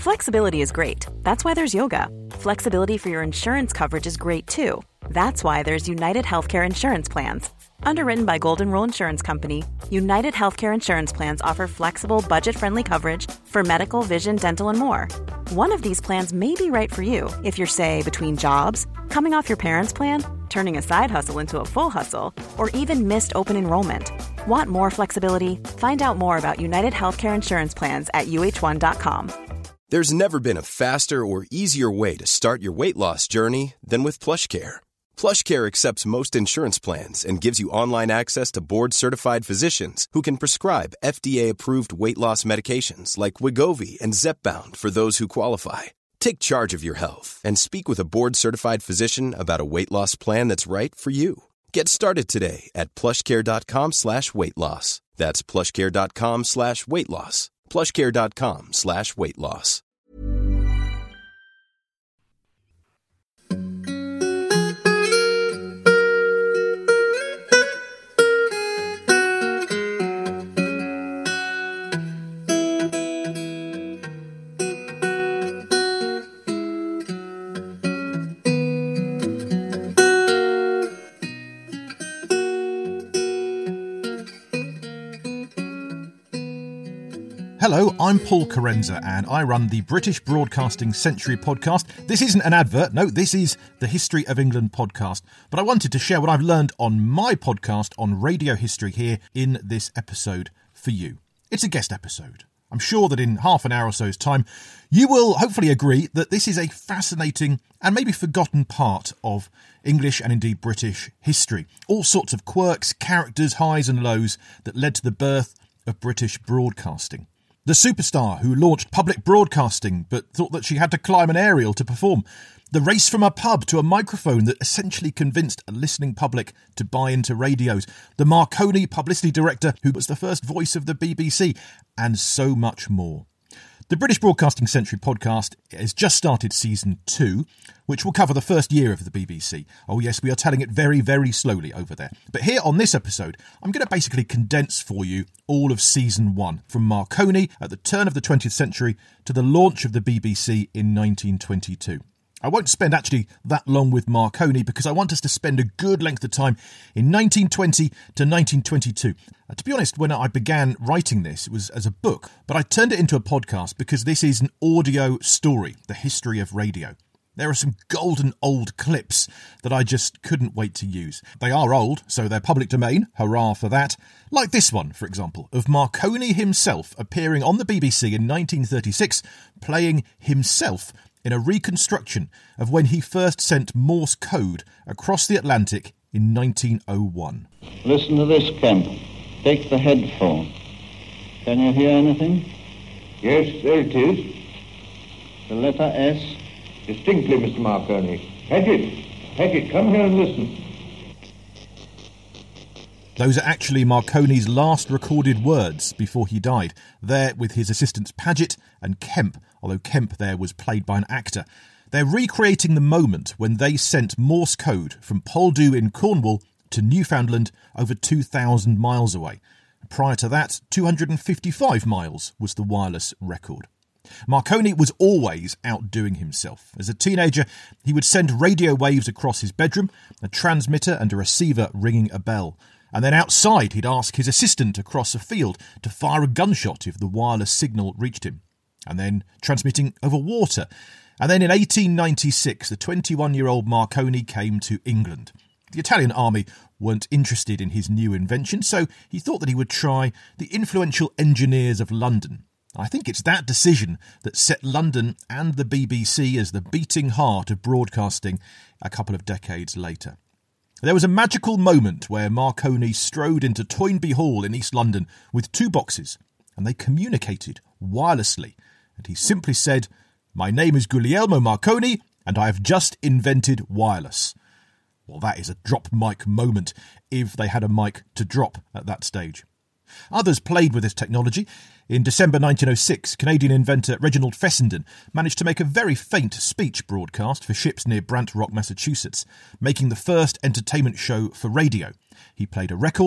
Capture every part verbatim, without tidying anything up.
Flexibility is great. That's why there's yoga. Flexibility for your insurance coverage is great too. That's why there's United Healthcare Insurance Plans. Underwritten by Golden Rule Insurance Company, United Healthcare Insurance Plans offer flexible, budget-friendly coverage for medical, vision, dental, and more. One of these plans may be right for you if you're, say, between jobs, coming off your parents' plan, turning a side hustle into a full hustle, or even missed open enrollment. Want more flexibility? Find out more about United Healthcare Insurance Plans at U H one dot com. There's never been a faster or easier way to start your weight loss journey than with PlushCare. PlushCare accepts most insurance plans and gives you online access to board-certified physicians who can prescribe F D A-approved weight loss medications like Wegovy and Zepbound for those who qualify. Take charge of your health and speak with a board-certified physician about a weight loss plan that's right for you. Get started today at plushcare.com slash weight loss. That's plushcare.com slash weight loss. plushcare.com slash weight loss. Hello, I'm Paul Carenza and I run the British Broadcasting Century podcast. This isn't an advert, no, this is the History of England podcast. But I wanted to share what I've learned on my podcast on radio history here in this episode for you. It's a guest episode. I'm sure that in half an hour or so's time, you will hopefully agree that this is a fascinating and maybe forgotten part of English and indeed British history. All sorts of quirks, characters, highs and lows that led to the birth of British broadcasting. The superstar who launched public broadcasting but thought that she had to climb an aerial to perform. The race from a pub to a microphone that essentially convinced a listening public to buy into radios. The Marconi publicity director who was the first voice of the B B C. And so much more. The British Broadcasting Century podcast has just started season two, which will cover the first year of the B B C. Oh yes, we are telling it very, very slowly over there. But here on this episode, I'm going to basically condense for you all of season one, from Marconi at the turn of the twentieth century to the launch of the B B C in nineteen twenty-two. I won't spend actually that long with Marconi because I want us to spend a good length of time in nineteen twenty to nineteen twenty-two. Uh, to be honest, when I began writing this, it was as a book, but I turned it into a podcast because this is an audio story, the history of radio. There are some golden old clips that I just couldn't wait to use. They are old, so they're public domain, hurrah for that. Like this one, for example, of Marconi himself appearing on the B B C in nineteen thirty-six, playing himself in a reconstruction of when he first sent Morse code across the Atlantic in nineteen oh one. Listen to this, Kemp. Take the headphone. Can you hear anything? Yes, there it is. The letter S? Distinctly, Mister Marconi. Paget, Paget, come here and listen. Those are actually Marconi's last recorded words before he died, there with his assistants Paget and Kemp, although Kemp there was played by an actor. They're recreating the moment when they sent Morse code from Poldhu in Cornwall to Newfoundland over two thousand miles away. Prior to that, two hundred fifty-five miles was the wireless record. Marconi was always outdoing himself. As a teenager, he would send radio waves across his bedroom, a transmitter and a receiver ringing a bell. And then outside, he'd ask his assistant across a field to fire a gunshot if the wireless signal reached him. And then transmitting over water. And then in eighteen ninety-six, the twenty-one-year-old Marconi came to England. The Italian army weren't interested in his new invention, so he thought that he would try the influential engineers of London. I think it's that decision that set London and the B B C as the beating heart of broadcasting a couple of decades later. There was a magical moment where Marconi strode into Toynbee Hall in East London with two boxes, and they communicated wirelessly. And he simply said, "My name is Guglielmo Marconi, and I have just invented wireless." Well, that is a drop mic moment, if they had a mic to drop at that stage. Others played with this technology. In December nineteen oh six, Canadian inventor Reginald Fessenden managed to make a very faint speech broadcast for ships near Brant Rock, Massachusetts, making the first entertainment show for radio. He played a record,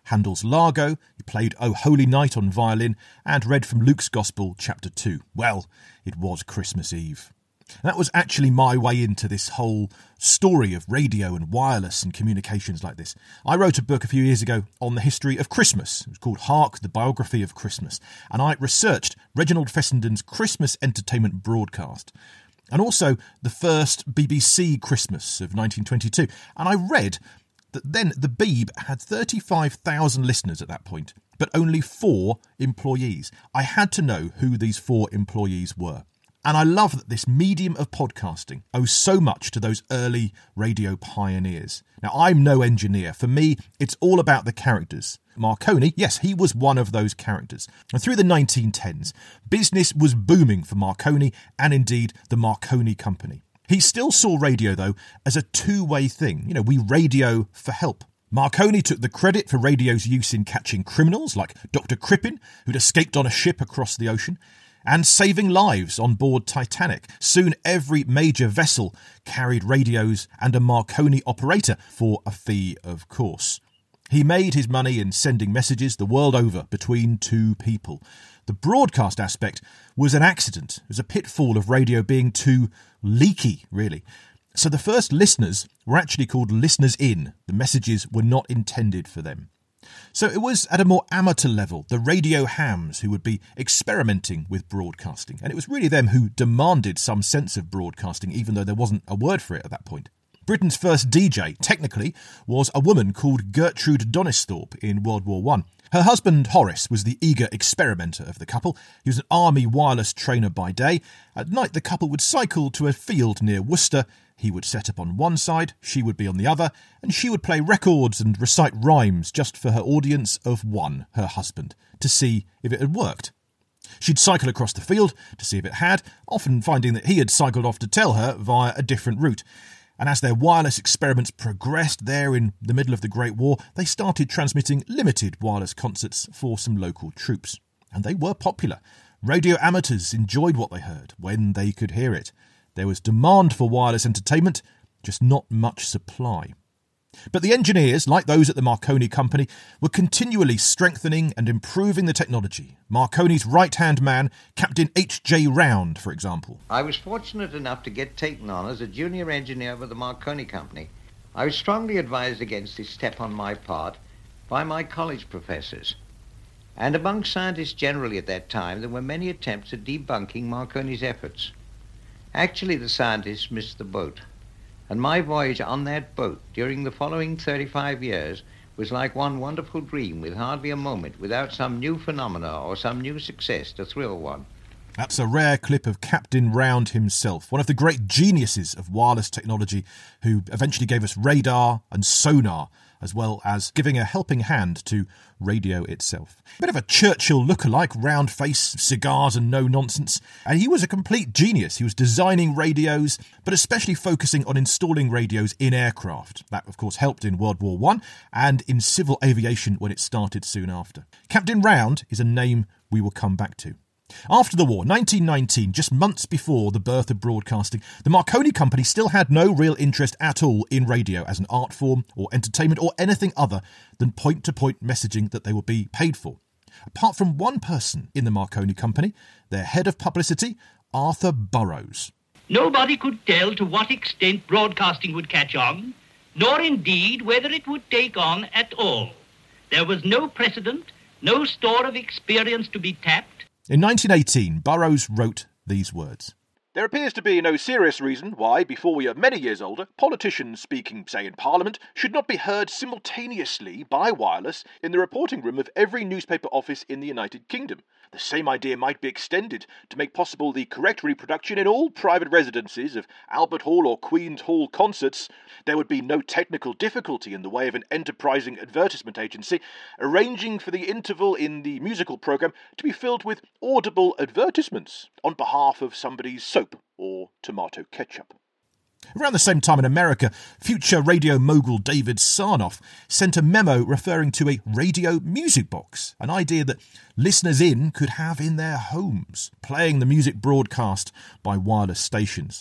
Handel's Largo, he played O Holy Night on violin, and read from Luke's Gospel, chapter two. Well, it was Christmas Eve. And that was actually my way into this whole story of radio and wireless and communications like this. I wrote a book a few years ago on the history of Christmas. It was called Hark, the Biography of Christmas. And I researched Reginald Fessenden's Christmas entertainment broadcast, and also the first B B C Christmas of nineteen twenty-two. And I read that then the Beeb had thirty-five thousand listeners at that point, but only four employees. I had to know who these four employees were. And I love that this medium of podcasting owes so much to those early radio pioneers. Now, I'm no engineer. For me, it's all about the characters. Marconi, yes, he was one of those characters. And through the nineteen tens, business was booming for Marconi and indeed the Marconi Company. He still saw radio, though, as a two-way thing. You know, we radio for help. Marconi took the credit for radio's use in catching criminals like Doctor Crippen, who'd escaped on a ship across the ocean, and saving lives on board Titanic. Soon every major vessel carried radios and a Marconi operator, for a fee, of course. He made his money in sending messages the world over between two people. The broadcast aspect was an accident. It was a pitfall of radio being too leaky, really. So the first listeners were actually called listeners in. The messages were not intended for them. So it was at a more amateur level, the radio hams who would be experimenting with broadcasting. And it was really them who demanded some sense of broadcasting, even though there wasn't a word for it at that point. Britain's first D J, technically, was a woman called Gertrude Donisthorpe in World War One. Her husband, Horace, was the eager experimenter of the couple. He was an army wireless trainer by day. At night, the couple would cycle to a field near Worcester. He would set up on one side, she would be on the other, and she would play records and recite rhymes just for her audience of one, her husband, to see if it had worked. She'd cycle across the field to see if it had, often finding that he had cycled off to tell her via a different route. And as their wireless experiments progressed there in the middle of the Great War, they started transmitting limited wireless concerts for some local troops. And they were popular. Radio amateurs enjoyed what they heard when they could hear it. There was demand for wireless entertainment, just not much supply. But the engineers, like those at the Marconi Company, were continually strengthening and improving the technology. Marconi's right-hand man, Captain H J Round, for example. I was fortunate enough to get taken on as a junior engineer with the Marconi Company. I was strongly advised against this step on my part by my college professors. And among scientists generally at that time, there were many attempts at debunking Marconi's efforts. Actually, the scientists missed the boat. And my voyage on that boat during the following thirty-five years was like one wonderful dream, with hardly a moment without some new phenomena or some new success to thrill one. That's a rare clip of Captain Round himself, one of the great geniuses of wireless technology, who eventually gave us radar and sonar, as well as giving a helping hand to radio itself. A bit of a Churchill lookalike, round face, cigars and no nonsense. And he was a complete genius. He was designing radios, but especially focusing on installing radios in aircraft. That, of course, helped in World War One and in civil aviation when it started soon after. Captain Round is a name we will come back to. After the war, nineteen nineteen, just months before the birth of broadcasting, the Marconi Company still had no real interest at all in radio as an art form or entertainment or anything other than point-to-point messaging that they would be paid for. Apart from one person in the Marconi Company, their head of publicity, Arthur Burrows. Nobody could tell to what extent broadcasting would catch on, nor indeed whether it would take on at all. There was no precedent, no store of experience to be tapped. In nineteen eighteen, Burrows wrote these words. There appears to be no serious reason why, before we are many years older, politicians speaking, say, in Parliament, should not be heard simultaneously by wireless in the reporting room of every newspaper office in the United Kingdom. The same idea might be extended to make possible the correct reproduction in all private residences of Albert Hall or Queen's Hall concerts. There would be no technical difficulty in the way of an enterprising advertisement agency arranging for the interval in the musical programme to be filled with audible advertisements on behalf of somebody's soap or tomato ketchup. Around the same time in America, future radio mogul David Sarnoff sent a memo referring to a radio music box, an idea that listeners in could have in their homes, playing the music broadcast by wireless stations.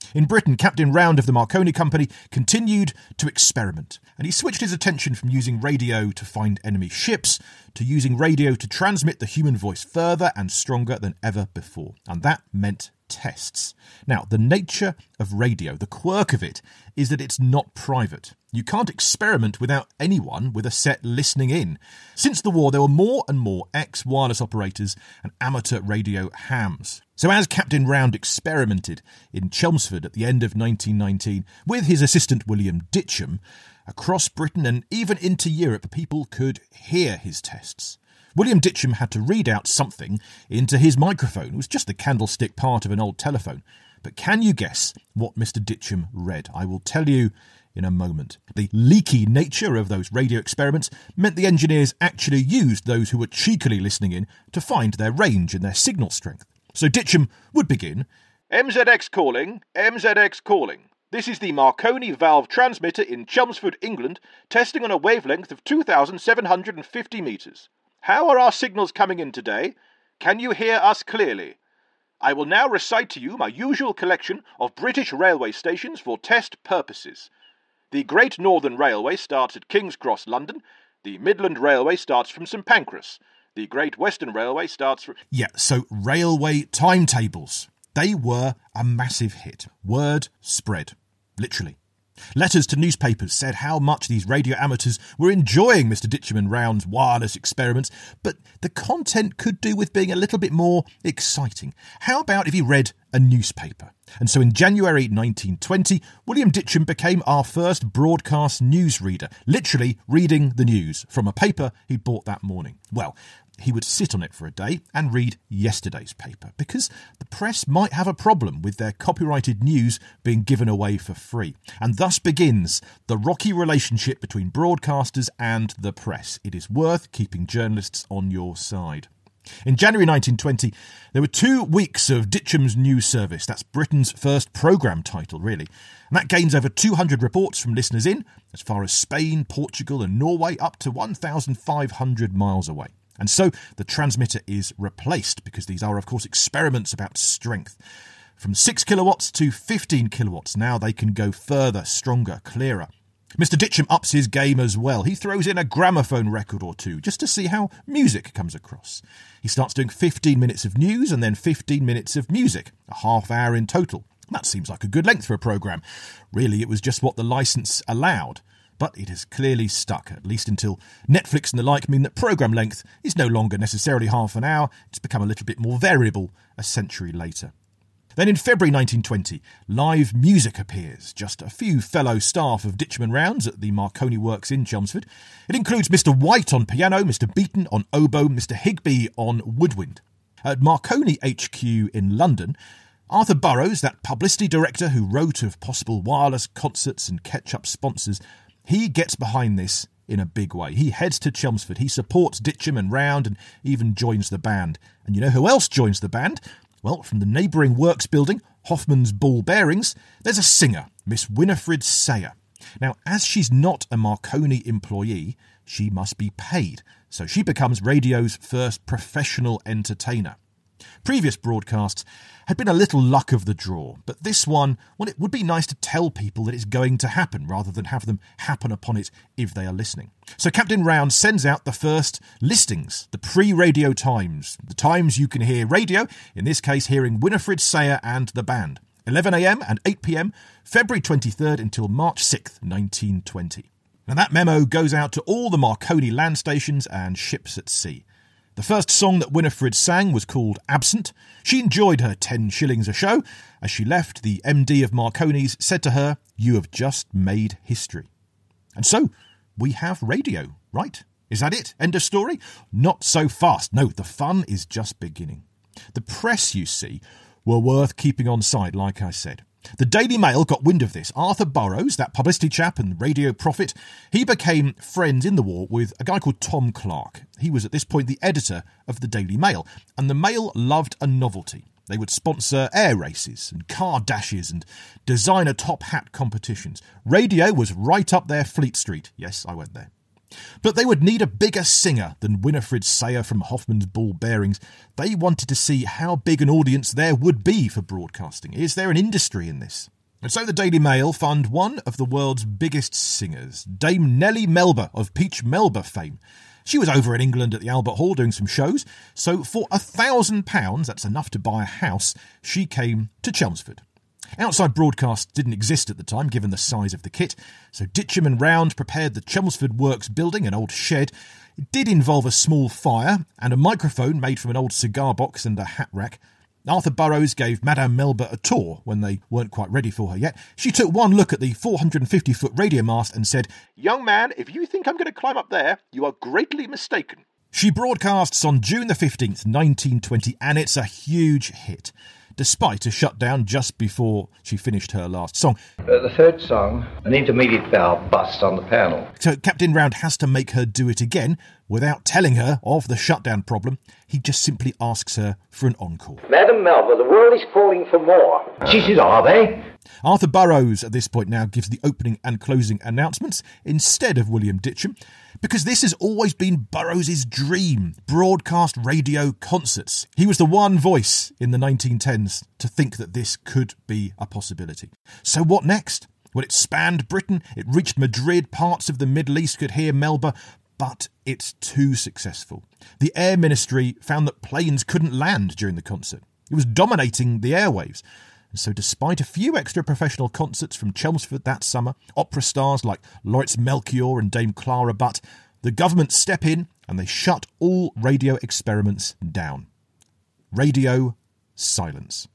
In Britain, Captain Round of the Marconi Company continued to experiment, and he switched his attention from using radio to find enemy ships to using radio to transmit the human voice further and stronger than ever before. And that meant tests. Now, the nature of radio, the quirk of it, is that it's not private. You can't experiment without anyone with a set listening in. Since the war, there were more and more ex-wireless operators and amateur radio hams. So as Captain Round experimented in Chelmsford at the end of nineteen nineteen with his assistant William Ditcham, across Britain and even into Europe, people could hear his tests. William Ditcham had to read out something into his microphone. It was just the candlestick part of an old telephone. But can you guess what Mister Ditcham read? I will tell you in a moment. The leaky nature of those radio experiments meant the engineers actually used those who were cheekily listening in to find their range and their signal strength. So Ditcham would begin, M Z X calling, M Z X calling. This is the Marconi valve transmitter in Chelmsford, England, testing on a wavelength of two thousand seven hundred fifty metres. How are our signals coming in today? Can you hear us clearly? I will now recite to you my usual collection of British railway stations for test purposes. The Great Northern Railway starts at King's Cross, London. The Midland Railway starts from St Pancras. The Great Western Railway starts from... Yeah, so railway timetables. They were a massive hit. Word spread. Literally. Letters to newspapers said how much these radio amateurs were enjoying Mister Ditcham and Round's wireless experiments, but the content could do with being a little bit more exciting. How about if he read a newspaper? And so in January nineteen twenty, William Ditcham became our first broadcast newsreader, literally reading the news from a paper he'd bought that morning. Well, he would sit on it for a day and read yesterday's paper, because the press might have a problem with their copyrighted news being given away for free. And thus begins the rocky relationship between broadcasters and the press. It is worth keeping journalists on your side. In January nineteen twenty, there were two weeks of Ditcham's News Service. That's Britain's first programme title, really. And that gains over two hundred reports from listeners in, as far as Spain, Portugal and Norway, up to one thousand five hundred miles away. And so the transmitter is replaced, because these are, of course, experiments about strength. From six kilowatts to fifteen kilowatts, now they can go further, stronger, clearer. Mister Ditcham ups his game as well. He throws in a gramophone record or two, just to see how music comes across. He starts doing fifteen minutes of news and then fifteen minutes of music, a half hour in total. That seems like a good length for a programme. Really, it was just what the licence allowed. But it has clearly stuck, at least until Netflix and the like mean that programme length is no longer necessarily half an hour. It's become a little bit more variable a century later. Then in February nineteen twenty, live music appears. Just a few fellow staff of Ditcham and Rounds at the Marconi Works in Chelmsford. It includes Mister White on piano, Mister Beaton on oboe, Mister Higby on woodwind. At Marconi H Q in London, Arthur Burrows, that publicity director who wrote of possible wireless concerts and ketchup sponsors, he gets behind this in a big way. He heads to Chelmsford, he supports Ditcham and Round and even joins the band. And you know who else joins the band? Well, from the neighbouring works building, Hoffman's Ball Bearings, there's a singer, Miss Winifred Sayer. Now, as she's not a Marconi employee, she must be paid, so she becomes radio's first professional entertainer. Previous broadcasts had been a little luck of the draw, but this one, well, it would be nice to tell people that it's going to happen rather than have them happen upon it if they are listening. So Captain Round sends out the first listings, the pre-radio times, the times you can hear radio, in this case hearing Winifred Sayer and the band, eleven a.m. and eight p.m, February twenty-third until March sixth, nineteen twenty. Now that memo goes out to all the Marconi land stations and ships at sea. The first song that Winifred sang was called Absent. She enjoyed her ten shillings a show. As she left, the M D of Marconi's said to her, "You have just made history." And so, we have radio, right? Is that it? End of story? Not so fast. No, the fun is just beginning. The press, you see, were worth keeping on side, like I said. The Daily Mail got wind of this. Arthur Burrows, that publicity chap and radio prophet, he became friends in the war with a guy called Tom Clark. He was at this point the editor of the Daily Mail, and the Mail loved a novelty. They would sponsor air races and car dashes and designer top hat competitions. Radio was right up their Fleet Street. Yes, I went there. But they would need a bigger singer than Winifred Sayer from Hoffman's Ball Bearings. They wanted to see how big an audience there would be for broadcasting. Is there an industry in this? And so the Daily Mail found one of the world's biggest singers, Dame Nellie Melba of Peach Melba fame. She was over in England at the Albert Hall doing some shows, so for a thousand pounds, that's enough to buy a house, she came to Chelmsford. Outside broadcast didn't exist at the time, given the size of the kit, so Ditcham and Round prepared the Chelmsford Works building, an old shed. It did involve a small fire and a microphone made from an old cigar box and a hat rack. Arthur Burrows gave Madame Melba a tour when they weren't quite ready for her yet. She took one look at the four hundred fifty foot radio mast and said, "Young man, if you think I'm going to climb up there, you are greatly mistaken." She broadcasts on June the fifteenth, nineteen twenty, and it's a huge hit, despite a shutdown just before she finished her last song. Uh, the third song, an intermediate valve bust on the panel. So Captain Round has to make her do it again without telling her of the shutdown problem. He just simply asks her for an encore. Madam Melba, the world is calling for more. She says, are they? Arthur Burrows at this point now gives the opening and closing announcements instead of William Ditcham, because this has always been Burrows' dream, broadcast radio concerts. He was the one voice in the nineteen tens to think that this could be a possibility. So what next? Well, it spanned Britain, it reached Madrid, parts of the Middle East could hear Melba, but it's too successful. The Air Ministry found that planes couldn't land during the concert. It was dominating the airwaves. And so despite a few extra professional concerts from Chelmsford that summer, opera stars like Lauritz Melchior and Dame Clara Butt, the government step in and they shut all radio experiments down. Radio silence.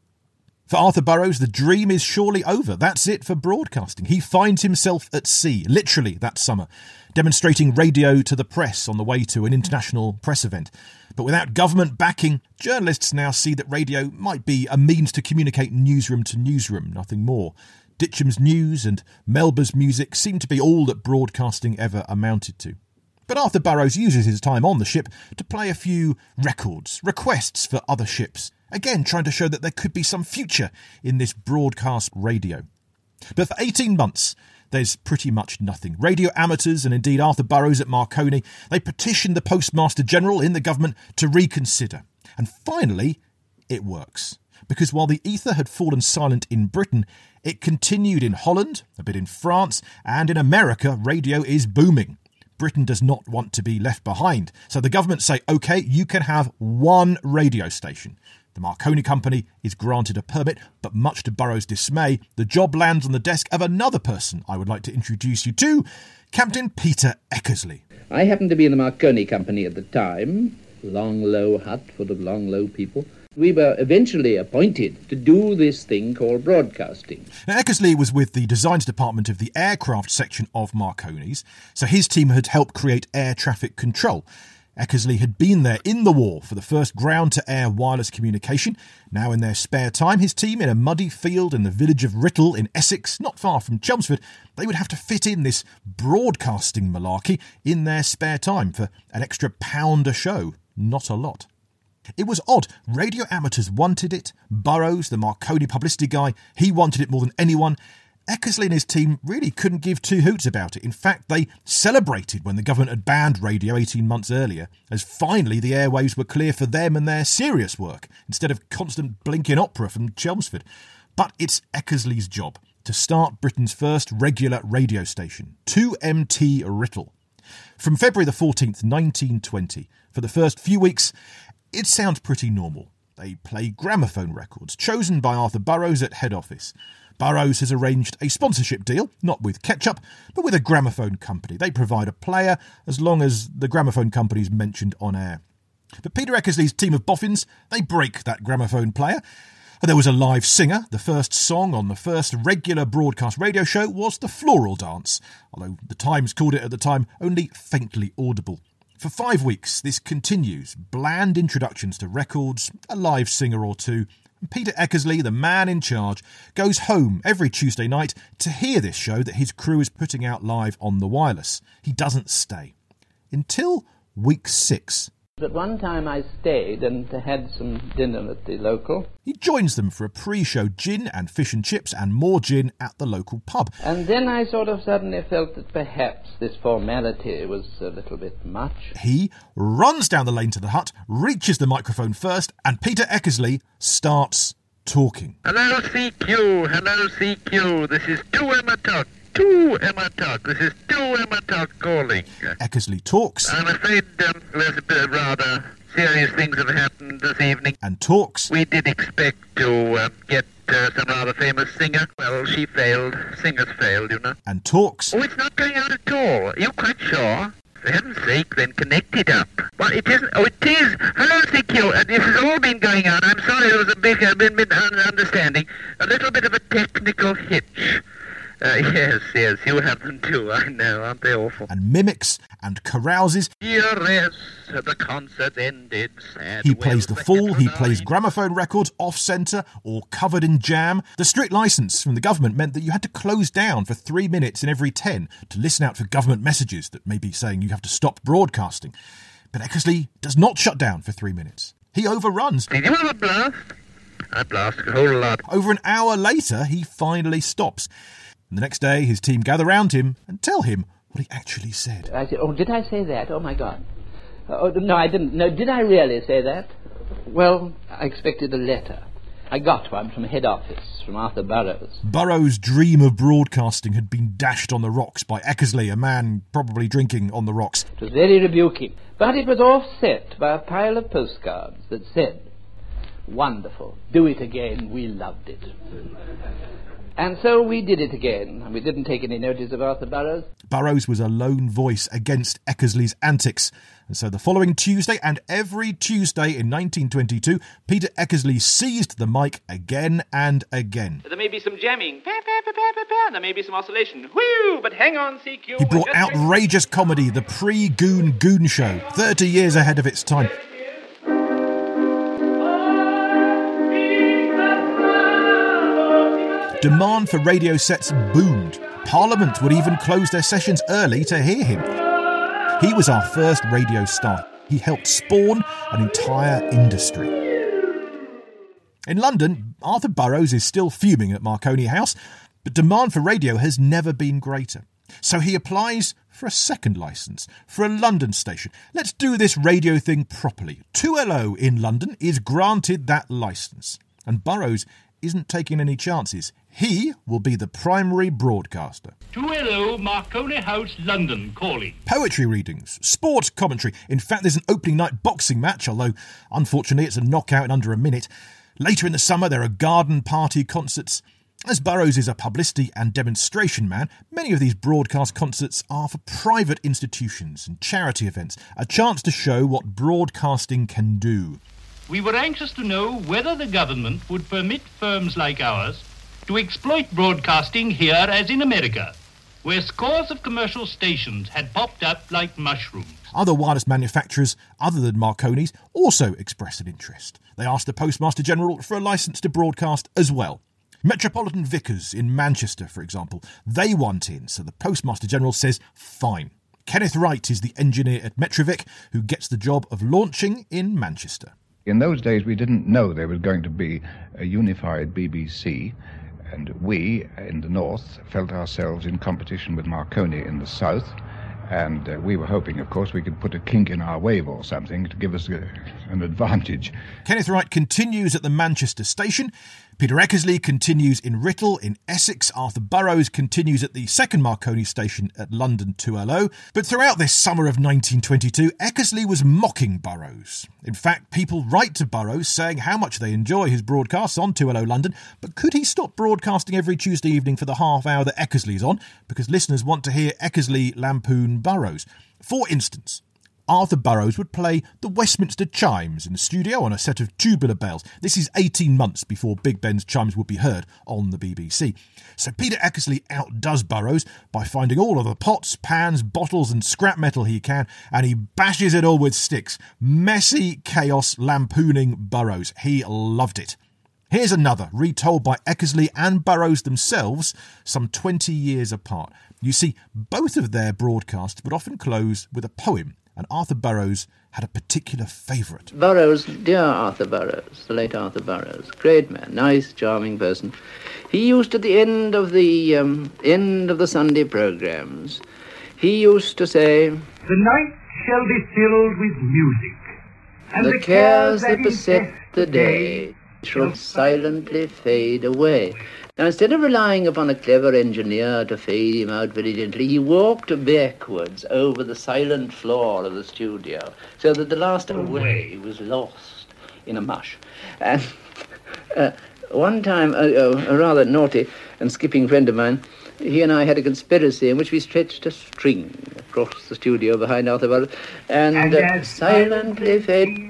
For Arthur Burrows, the dream is surely over. That's it for broadcasting. He finds himself at sea, literally that summer, demonstrating radio to the press on the way to an international press event. But without government backing, journalists now see that radio might be a means to communicate newsroom to newsroom, nothing more. Ditcham's news and Melba's music seem to be all that broadcasting ever amounted to. But Arthur Burrows uses his time on the ship to play a few records, requests for other ships, again trying to show that there could be some future in this broadcast radio. But for eighteen months, there's pretty much nothing. Radio amateurs, and indeed Arthur Burrows at Marconi, they petitioned the Postmaster General in the government to reconsider. And finally, it works. Because while the ether had fallen silent in Britain, it continued in Holland, a bit in France, and in America, radio is booming. Britain does not want to be left behind. So the government say, OK, you can have one radio station. The Marconi Company is granted a permit, but much to Burrows' dismay, the job lands on the desk of another person I would like to introduce you to, Captain Peter Eckersley. I happened to be in the Marconi Company at the time, long, low hut full of long, low people. We were eventually appointed to do this thing called broadcasting. Now, Eckersley was with the designs department of the aircraft section of Marconi's, so his team had helped create air traffic control. Eckersley had been there in the war for the first ground-to-air wireless communication. Now in their spare time, his team in a muddy field in the village of Writtle in Essex, not far from Chelmsford, they would have to fit in this broadcasting malarkey in their spare time for an extra pound a show. Not a lot. It was odd. Radio amateurs wanted it. Burrows, the Marconi publicity guy, he wanted it more than anyone. Eckersley and his team really couldn't give two hoots about it. In fact, they celebrated when the government had banned radio eighteen months earlier, as finally the airwaves were clear for them and their serious work, instead of constant blinking opera from Chelmsford. But it's Eckersley's job to start Britain's first regular radio station, two M T Writtle. From February the fourteenth, nineteen twenty, for the first few weeks, it sounds pretty normal. They play gramophone records, chosen by Arthur Burrows at head office. Burrows has arranged a sponsorship deal, not with Ketchup, but with a gramophone company. They provide a player as long as the gramophone company is mentioned on air. But Peter Eckersley's team of boffins, they break that gramophone player. There was a live singer. The first song on the first regular broadcast radio show was The Floral Dance, although the Times called it at the time only faintly audible. For five weeks, this continues. Bland introductions to records, a live singer or two. And Peter Eckersley, the man in charge, goes home every Tuesday night to hear this show that his crew is putting out live on the wireless. He doesn't stay. Until week six. At one time I stayed and had some dinner at the local. He joins them for a pre-show gin and fish and chips and more gin at the local pub. And then I sort of suddenly felt that perhaps this formality was a little bit much. He runs down the lane to the hut, reaches the microphone first, and Peter Eckersley starts talking. Hello, C Q. Hello, C Q. This is two Emma Tuck. two Emma Tuck. This is two Emma Tuck calling. Eckersley talks. I'm afraid um, there's a bit of rather serious things have happened this evening. And talks. We did expect to uh, get uh, some rather famous singer. Well, she failed. Singers failed, you know. And talks. Oh, it's not going out at all. Are you quite sure? For heaven's sake, then connect it up. Well, it isn't. Oh, it is. Hello, C Q. Uh, this has all been going on. I'm sorry there was a big uh, bit, bit understanding. A little bit of a technical hitch. Uh, yes, yes, you have them too, I know, aren't they awful? And mimics and carouses. Yes, the concert ended. Sad he plays the fool, he plays gramophone records off-centre or covered in jam. The strict licence from the government meant that you had to close down for three minutes in every ten to listen out for government messages that may be saying you have to stop broadcasting. But Eckersley does not shut down for three minutes. He overruns. Did you have a blast? I blasted a whole lot. Over an hour later, he finally stops. And the next day, his team gather round him and tell him what he actually said. I said, oh, did I say that? Oh, my God. Oh, no, I didn't. No, did I really say that? Well, I expected a letter. I got one from head office, from Arthur Burrows. Burrows' dream of broadcasting had been dashed on the rocks by Eckersley, a man probably drinking on the rocks. It was very rebuking. But it was offset by a pile of postcards that said, wonderful, do it again, we loved it. And so we did it again, and we didn't take any notice of Arthur Burrows. Burrows was a lone voice against Eckersley's antics. And so the following Tuesday, and every Tuesday in nineteen twenty-two, Peter Eckersley seized the mic again and again. There may be some jamming, there may be some oscillation, whew, but hang on, C Q. He brought outrageous comedy, the pre-Goon Goon Show, thirty years ahead of its time. Demand for radio sets boomed. Parliament would even close their sessions early to hear him. He was our first radio star. He helped spawn an entire industry. In London, Arthur Burrows is still fuming at Marconi House, but demand for radio has never been greater. So he applies for a second licence, for a London station. Let's do this radio thing properly. two L O in London is granted that licence, and Burrows isn't taking any chances. He will be the primary broadcaster. two L O Marconi House, London, calling. Poetry readings, sport commentary. In fact, there's an opening night boxing match, although unfortunately it's a knockout in under a minute. Later in the summer, there are garden party concerts. As Burrows is a publicity and demonstration man, many of these broadcast concerts are for private institutions and charity events, a chance to show what broadcasting can do. We were anxious to know whether the government would permit firms like ours to exploit broadcasting here as in America, where scores of commercial stations had popped up like mushrooms. Other wireless manufacturers, other than Marconi's, also expressed an interest. They asked the Postmaster General for a licence to broadcast as well. Metropolitan Vickers in Manchester, for example, they want in, so the Postmaster General says, fine. Kenneth Wright is the engineer at Metrovic who gets the job of launching in Manchester. In those days, we didn't know there was going to be a unified B B C, and we, in the north, felt ourselves in competition with Marconi in the south, and uh, we were hoping, of course, we could put a kink in our wave or something to give us a, an advantage. Kenneth Wright continues at the Manchester station. Peter Eckersley continues in Writtle in Essex. Arthur Burrows continues at the second Marconi station at London two L O. But throughout this summer of nineteen twenty-two, Eckersley was mocking Burrows. In fact, people write to Burrows saying how much they enjoy his broadcasts on two L O London, but could he stop broadcasting every Tuesday evening for the half hour that Eckersley's on? Because listeners want to hear Eckersley lampoon Burrows. For instance, Arthur Burrows would play the Westminster Chimes in the studio on a set of tubular bells. This is eighteen months before Big Ben's chimes would be heard on the B B C. So Peter Eckersley outdoes Burrows by finding all of the pots, pans, bottles and scrap metal he can, and he bashes it all with sticks. Messy chaos lampooning Burrows. He loved it. Here's another, retold by Eckersley and Burrows themselves, some twenty years apart. You see, both of their broadcasts would often close with a poem, and Arthur Burrows had a particular favourite. Burrows, dear Arthur Burrows, the late Arthur Burrows, great man, nice, charming person. He used at the end of the um, end of the Sunday programmes, he used to say, "The night shall be filled with music, and the, the cares that beset the day Should silently fade away. Now, instead of relying upon a clever engineer to fade him out very gently, he walked backwards over the silent floor of the studio, so that the last away was lost in a mush. And uh, one time, uh, uh, a rather naughty and skipping friend of mine, he and I had a conspiracy in which we stretched a string across the studio behind Arthur Burrows and, and uh, silently fade...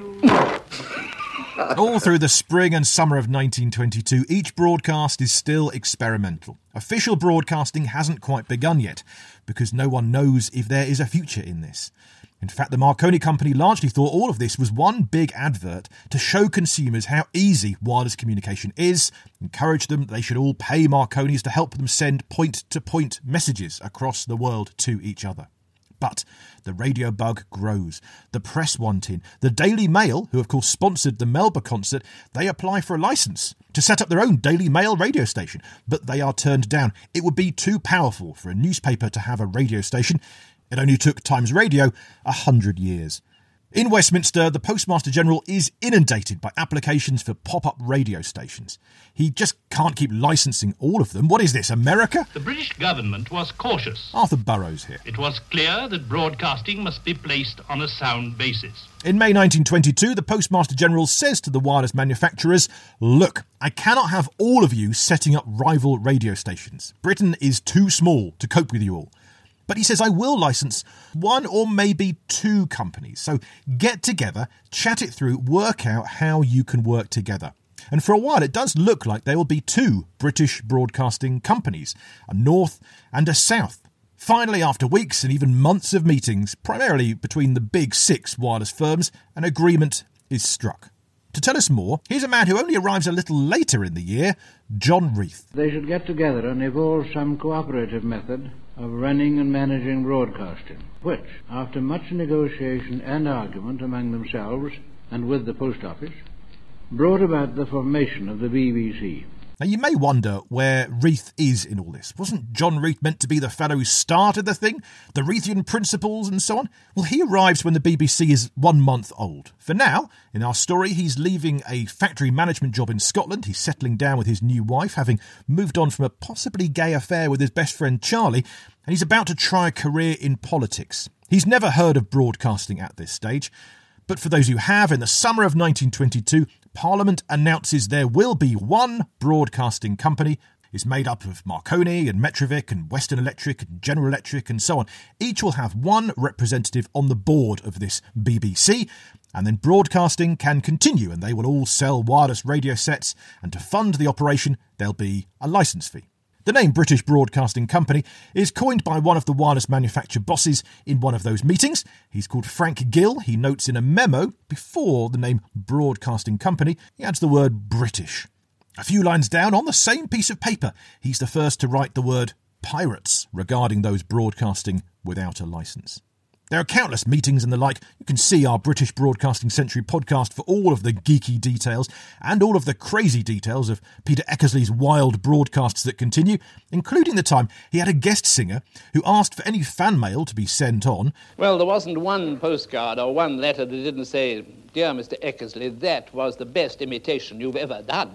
All through the spring and summer of nineteen twenty-two, each broadcast is still experimental. Official broadcasting hasn't quite begun yet, because no one knows if there is a future in this. In fact, the Marconi Company largely thought all of this was one big advert to show consumers how easy wireless communication is, encourage them that they should all pay Marconis to help them send point-to-point messages across the world to each other. But the radio bug grows. The press want in. The Daily Mail, who of course sponsored the Melba concert, they apply for a licence to set up their own Daily Mail radio station, but they are turned down. It would be too powerful for a newspaper to have a radio station. It only took Times Radio a hundred years. In Westminster, the Postmaster General is inundated by applications for pop-up radio stations. He just can't keep licensing all of them. What is this, America? The British government was cautious. Arthur Burrows here. It was clear that broadcasting must be placed on a sound basis. In May nineteen twenty-two, the Postmaster General says to the wireless manufacturers, "Look, I cannot have all of you setting up rival radio stations. Britain is too small to cope with you all. But he says, I will license one or maybe two companies. So get together, chat it through, work out how you can work together." And for a while, it does look like there will be two British broadcasting companies, a North and a South. Finally, after weeks and even months of meetings, primarily between the big six wireless firms, an agreement is struck. To tell us more, here's a man who only arrives a little later in the year, John Reith. They should get together and evolve some cooperative method of running and managing broadcasting, which, after much negotiation and argument among themselves and with the Post Office, brought about the formation of the B B C. Now, you may wonder where Reith is in all this. Wasn't John Reith meant to be the fellow who started the thing? The Reithian principles and so on? Well, he arrives when the B B C is one month old. For now, in our story, he's leaving a factory management job in Scotland. He's settling down with his new wife, having moved on from a possibly gay affair with his best friend Charlie, and he's about to try a career in politics. He's never heard of broadcasting at this stage. But for those who have, in the summer of nineteen twenty-two, Parliament announces there will be one broadcasting company. It's made up of Marconi and Metrovic and Western Electric and General Electric and so on. Each will have one representative on the board of this B B C, and then broadcasting can continue and they will all sell wireless radio sets, and to fund the operation there'll be a licence fee. The name British Broadcasting Company is coined by one of the wireless manufacturer bosses in one of those meetings. He's called Frank Gill. He notes in a memo before the name Broadcasting Company, he adds the word British. A few lines down on the same piece of paper, he's the first to write the word pirates regarding those broadcasting without a licence. There are countless meetings and the like. You can see our British Broadcasting Century podcast for all of the geeky details and all of the crazy details of Peter Eckersley's wild broadcasts that continue, including the time he had a guest singer who asked for any fan mail to be sent on. Well, there wasn't one postcard or one letter that didn't say, "Dear Mister Eckersley, that was the best imitation you've ever done."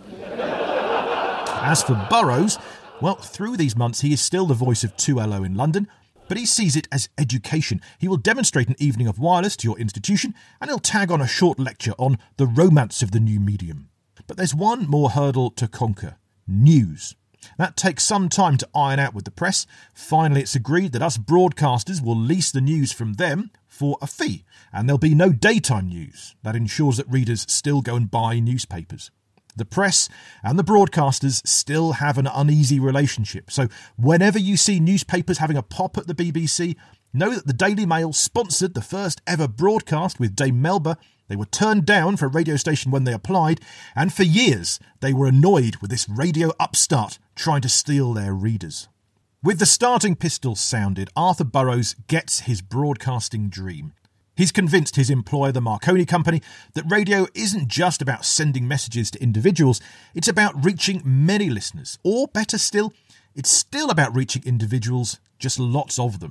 As for Burrows, well, through these months he is still the voice of two L O in London, but he sees it as education. He will demonstrate an evening of wireless to your institution, and he'll tag on a short lecture on the romance of the new medium. But there's one more hurdle to conquer: news. That takes some time to iron out with the press. Finally, it's agreed that us broadcasters will lease the news from them for a fee, and there'll be no daytime news. That ensures that readers still go and buy newspapers. The press and the broadcasters still have an uneasy relationship, so whenever you see newspapers having a pop at the B B C, know that the Daily Mail sponsored the first ever broadcast with Dame Melba. They were turned down for a radio station when they applied, and for years they were annoyed with this radio upstart trying to steal their readers. With the starting pistol sounded, Arthur Burrows gets his broadcasting dream. He's convinced his employer, the Marconi Company, that radio isn't just about sending messages to individuals, it's about reaching many listeners. Or, better still, it's still about reaching individuals, just lots of them.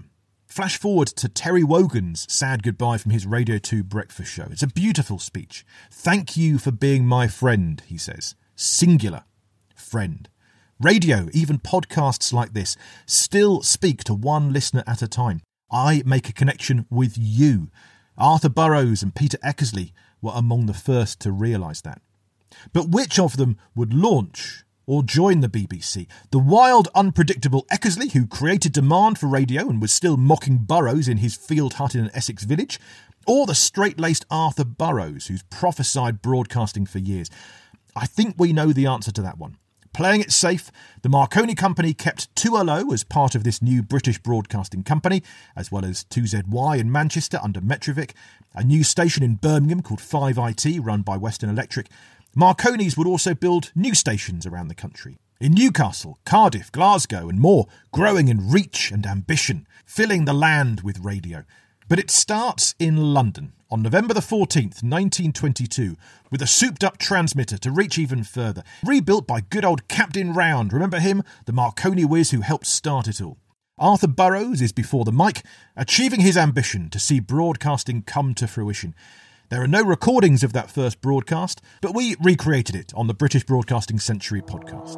Flash forward to Terry Wogan's sad goodbye from his Radio two breakfast show. It's a beautiful speech. Thank you for being my friend, he says. Singular. Friend. Radio, even podcasts like this, still speak to one listener at a time. I make a connection with you. Arthur Burrows and Peter Eckersley were among the first to realise that. But which of them would launch or join the B B C? The wild, unpredictable Eckersley, who created demand for radio and was still mocking Burrows in his field hut in an Essex village? Or the straight-laced Arthur Burrows, who's prophesied broadcasting for years? I think we know the answer to that one. Playing it safe, the Marconi Company kept two L O as part of this new British Broadcasting Company, as well as two Z Y in Manchester under Metrovic, a new station in Birmingham called five I T run by Western Electric. Marconi's would also build new stations around the country. In Newcastle, Cardiff, Glasgow and more, growing in reach and ambition, filling the land with radio. But it starts in London on November the fourteenth, nineteen twenty-two, with a souped-up transmitter to reach even further, rebuilt by good old Captain Round. Remember him? The Marconi whiz who helped start it all. Arthur Burrows is before the mic, achieving his ambition to see broadcasting come to fruition. There are no recordings of that first broadcast, but we recreated it on the British Broadcasting Century podcast.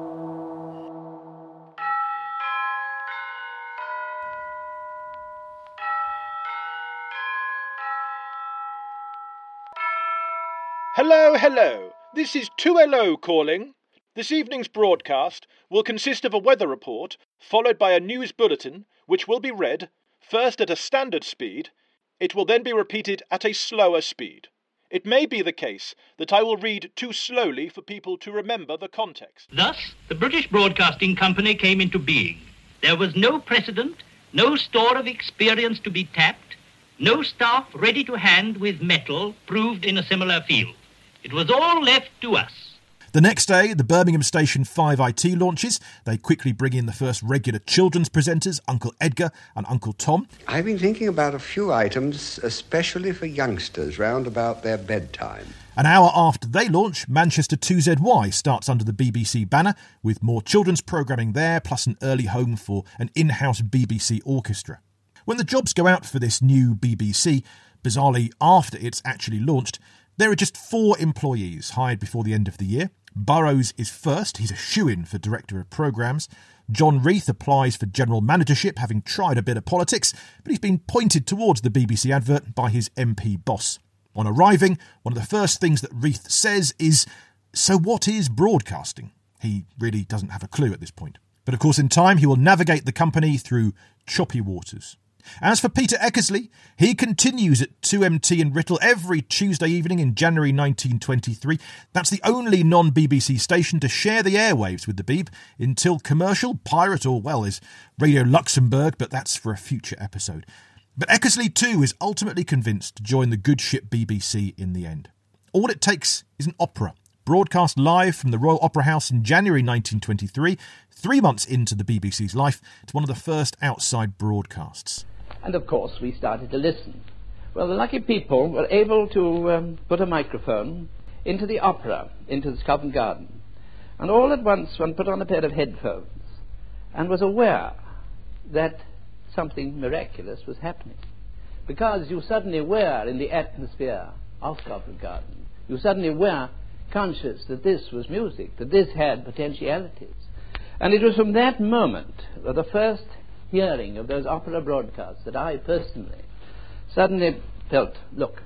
Hello, hello. This is two L O calling. This evening's broadcast will consist of a weather report, followed by a news bulletin, which will be read, first at a standard speed. It will then be repeated at a slower speed. It may be the case that I will read too slowly for people to remember the context. Thus, the British Broadcasting Company came into being. There was no precedent, no store of experience to be tapped, no staff ready to hand with metal proved in a similar field. It was all left to us. The next day, the Birmingham station five I T launches. They quickly bring in the first regular children's presenters, Uncle Edgar and Uncle Tom. I've been thinking about a few items, especially for youngsters, round about their bedtime. An hour after they launch, Manchester two Z Y starts under the B B C banner, with more children's programming there, plus an early home for an in-house B B C orchestra. When the jobs go out for this new B B C, bizarrely after it's actually launched, there are just four employees hired before the end of the year. Burrows is first, he's a shoo-in for Director of Programmes. John Reith applies for general managership, having tried a bit of politics, but he's been pointed towards the B B C advert by his M P boss. On arriving, one of the first things that Reith says is, "So what is broadcasting?" He really doesn't have a clue at this point. But of course in time he will navigate the company through choppy waters. As for Peter Eckersley, he continues at two M T in Writtle every Tuesday evening in January nineteen twenty-three. That's the only non-B B C station to share the airwaves with the Beeb until commercial, pirate or, well, is Radio Luxembourg, but that's for a future episode. But Eckersley too is ultimately convinced to join the good ship B B C in the end. All it takes is an opera, broadcast live from the Royal Opera House in January nineteen twenty-three, three months into the B B C's life. It's one of the first outside broadcasts. And of course we started to listen. Well, the lucky people were able to um, put a microphone into the opera, into the Covent Garden. And all at once one put on a pair of headphones and was aware that something miraculous was happening. Because you suddenly were in the atmosphere of Covent Garden. You suddenly were conscious that this was music, that this had potentialities. And it was from that moment, that the first hearing of those opera broadcasts, that I personally suddenly felt, look,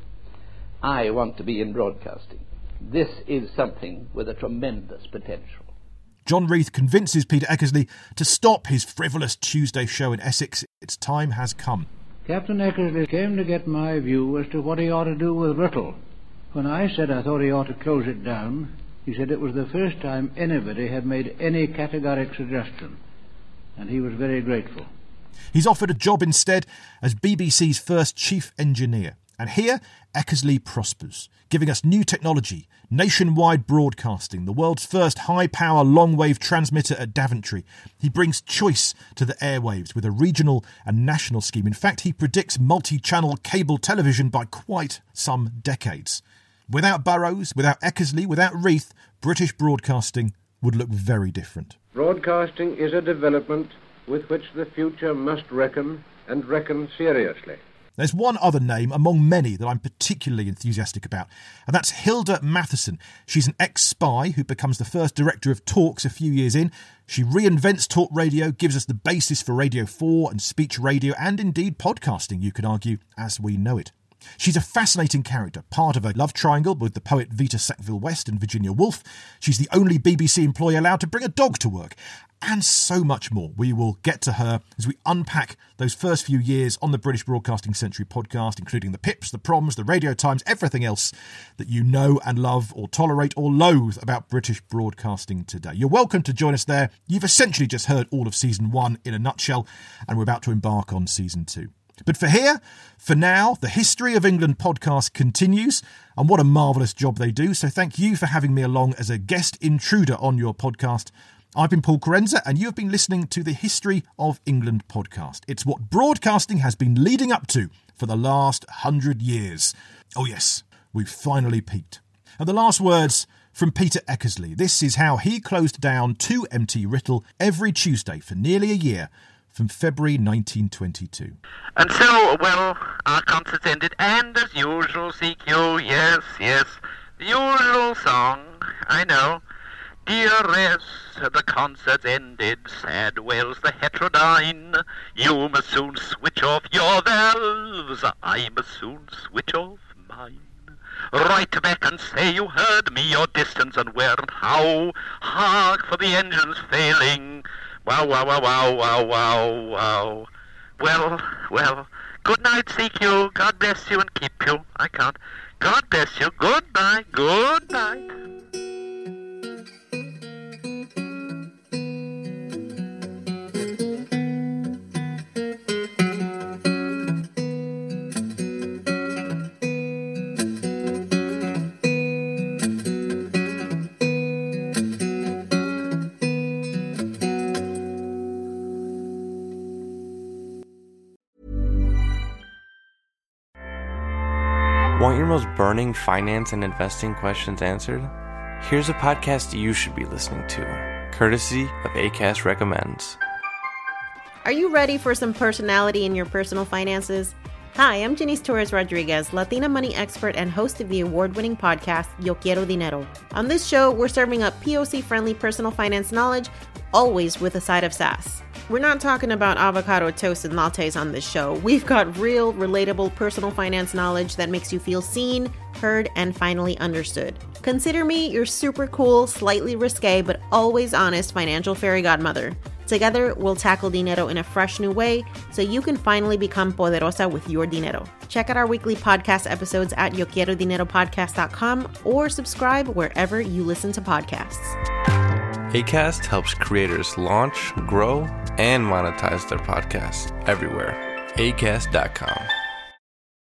I want to be in broadcasting. This is something with a tremendous potential. John Reith convinces Peter Eckersley to stop his frivolous Tuesday show in Essex. Its time has come. Captain Eckersley came to get my view as to what he ought to do with Writtle. When I said I thought he ought to close it down, he said it was the first time anybody had made any categoric suggestion, and he was very grateful. He's offered a job instead as B B C's first chief engineer. And here, Eckersley prospers, giving us new technology, nationwide broadcasting, the world's first high-power long-wave transmitter at Daventry. He brings choice to the airwaves with a regional and national scheme. In fact, he predicts multi-channel cable television by quite some decades. Without Burrows, without Eckersley, without Reith, British broadcasting would look very different. Broadcasting is a development with which the future must reckon, and reckon seriously. There's one other name among many that I'm particularly enthusiastic about, and that's Hilda Matheson. She's an ex-spy who becomes the first director of Talks a few years in. She reinvents talk radio, gives us the basis for Radio four and speech radio, and indeed podcasting, you could argue, as we know it. She's a fascinating character, part of a love triangle with the poet Vita Sackville-West and Virginia Woolf. She's the only B B C employee allowed to bring a dog to work. And so much more. We will get to her as we unpack those first few years on the British Broadcasting Century podcast, including the Pips, the Proms, the Radio Times, everything else that you know and love or tolerate or loathe about British broadcasting today. You're welcome to join us there. You've essentially just heard all of season one in a nutshell, and we're about to embark on season two. But for here, for now, the History of England podcast continues, and what a marvellous job they do. So thank you for having me along as a guest intruder on your podcast. I've been Paul Kerensa, and you have been listening to the History of England podcast. It's what broadcasting has been leading up to for the last hundred years. Oh yes, we've finally peaked. And the last words from Peter Eckersley. This is how he closed down two M T Riddle every Tuesday for nearly a year from February nineteen twenty-two. And so, well, our concert's ended, and as usual, C Q, yes, yes, the usual song, I know. Dearest, the concert's ended, sad wails the heterodyne. You must soon switch off your valves, I must soon switch off mine. Write back and say you heard me, your distance and where and how. Hark for the engines failing. Wow, wow, wow, wow, wow, wow, wow. Well, well, good night, C Q. God bless you and keep you. I can't. God bless you. Goodbye, good night. Want your most burning finance and investing questions answered? Here's a podcast you should be listening to, courtesy of Acast Recommends. Are you ready for some personality in your personal finances? Hi, I'm Janice Torres Rodriguez, Latina money expert and host of the award-winning podcast, Yo Quiero Dinero. On this show, we're serving up P O C-friendly personal finance knowledge, always with a side of sass. We're not talking about avocado toast and lattes on this show. We've got real, relatable personal finance knowledge that makes you feel seen, heard, and finally understood. Consider me your super cool, slightly risque, but always honest financial fairy godmother. Together, we'll tackle dinero in a fresh new way so you can finally become poderosa with your dinero. Check out our weekly podcast episodes at yo quiero dinero podcast dot com or subscribe wherever you listen to podcasts. Acast helps creators launch, grow, and monetize their podcasts everywhere. acast dot com.